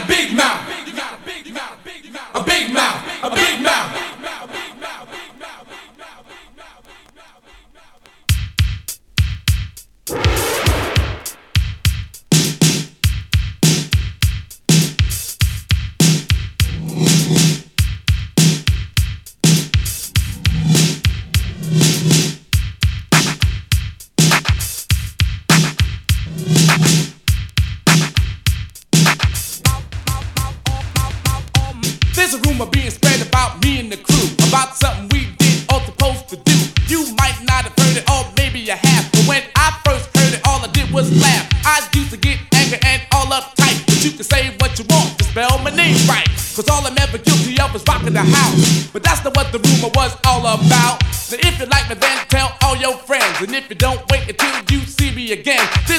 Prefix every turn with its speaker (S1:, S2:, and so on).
S1: a big mouth. A big mouth. A big mouth. There's a rumor being spread about me and the crew, about something we did or supposed to do. You might not have heard it, or maybe you have, but when I first heard it, all I did was laugh. I used to get angry and all uptight, but you can say what you want to spell my name right, cause all I'm ever guilty of is rocking the house. But that's not what the rumor was all about. So if you like me, then tell all your friends, and if you don't, wait until you see me again. This